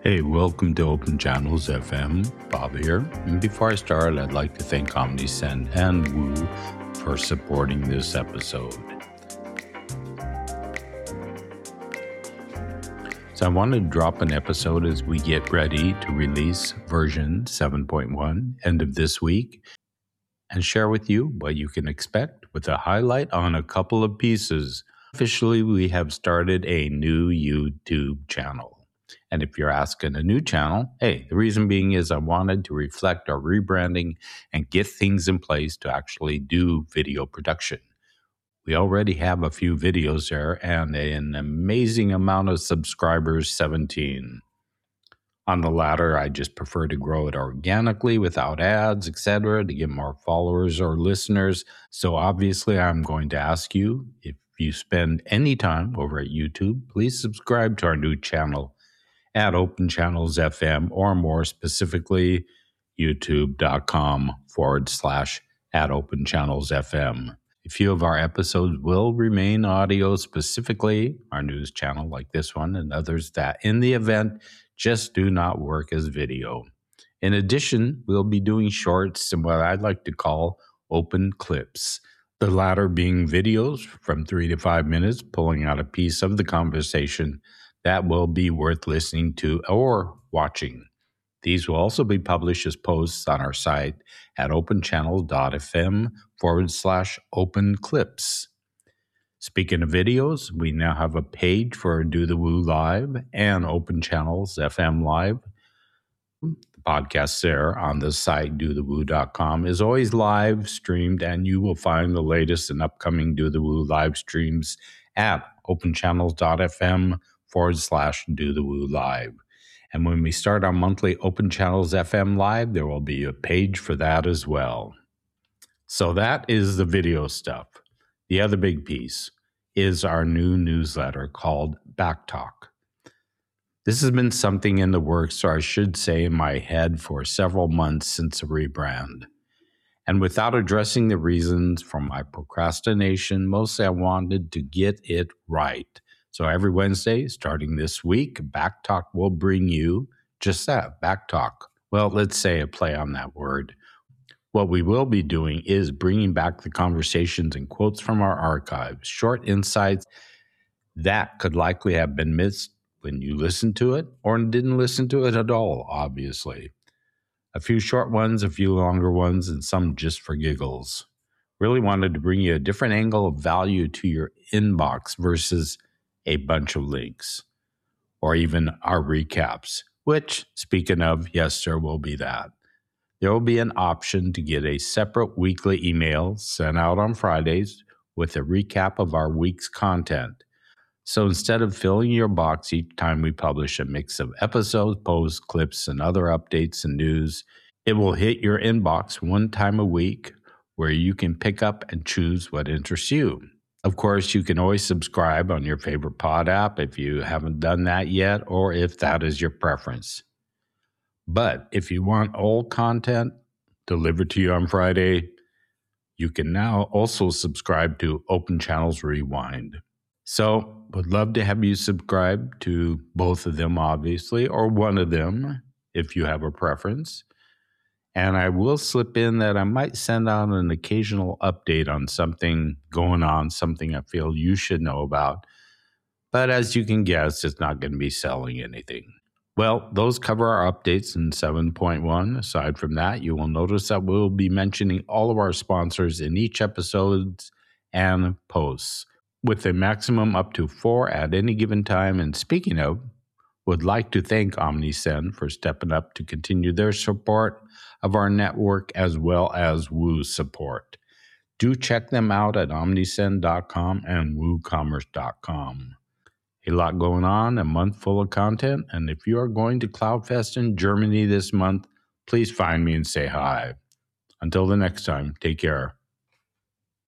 Hey, welcome to Open Channels FM. Bob here. And before I start, I'd like to thank OmniSend and Woo for supporting this episode. So I wanted to drop an episode as we get ready to release version 7.1 end of this week and share with you what you can expect with a highlight on a couple of pieces. Officially, we have started a new YouTube channel. And if you're asking a new channel, hey, the reason being is I wanted to reflect our rebranding and get things in place to actually do video production. We already have a few videos there and an amazing amount of subscribers, 17. On the latter, I just prefer to grow it organically without ads, etc., to get more followers or listeners. So obviously, I'm going to ask you, if you spend any time over at YouTube, please subscribe to our new channel at Open Channels FM, or more specifically, youtube.com/at Open Channels FM. A few of our episodes will remain audio, specifically our news channel like this one, and others that, in the event, just do not work as video. In addition, we'll be doing shorts and what I'd like to call open clips, the latter being videos from 3 to 5 minutes, pulling out a piece of the conversation that will be worth listening to or watching. These will also be published as posts on our site at openchannel.fm/open clips. Speaking of videos, we now have a page for Do the Woo Live and Open Channels FM Live. The podcast there on the site, dothewoo.com, is always live streamed, and you will find the latest and upcoming Do the Woo live streams at openchannels.fm/Do the Woo Live. And when we start our monthly Open Channels FM Live, there will be a page for that as well. So that is the video stuff. The other big piece is our new newsletter called Backtalk. This has been something in the works, or I should say in my head, for several months since the rebrand. And without addressing the reasons for my procrastination, mostly I wanted to get it right. So every Wednesday, starting this week, Backtalk will bring you just that, Backtalk. Well, let's say a play on that word. What we will be doing is bringing back the conversations and quotes from our archives, short insights that could likely have been missed when you listened to it or didn't listen to it at all, obviously. A few short ones, a few longer ones, and some just for giggles. Really wanted to bring you a different angle of value to your inbox versus a bunch of links, or even our recaps, which, speaking of, yes, there will be that. There will be an option to get a separate weekly email sent out on Fridays with a recap of our week's content. So instead of filling your box each time we publish a mix of episodes, posts, clips, and other updates and news, it will hit your inbox one time a week where you can pick up and choose what interests you. Of course, you can always subscribe on your favorite pod app if you haven't done that yet, or if that is your preference. But if you want all content delivered to you on Friday, you can now also subscribe to Open Channels Rewind. So, would love to have you subscribe to both of them, obviously, or one of them if you have a preference. And I will slip in that I might send out an occasional update on something going on, something I feel you should know about. But as you can guess, it's not going to be selling anything. Well, those cover our updates in 7.1. Aside from that, you will notice that we'll be mentioning all of our sponsors in each episode and posts, with a maximum up to 4 at any given time. And speaking of, would like to thank OmniSend for stepping up to continue their support of our network as well as Woo support. Do check them out at omnisend.com and woocommerce.com. A lot going on, a month full of content, and if you are going to CloudFest in Germany this month, please find me and say hi. Until the next time, take care.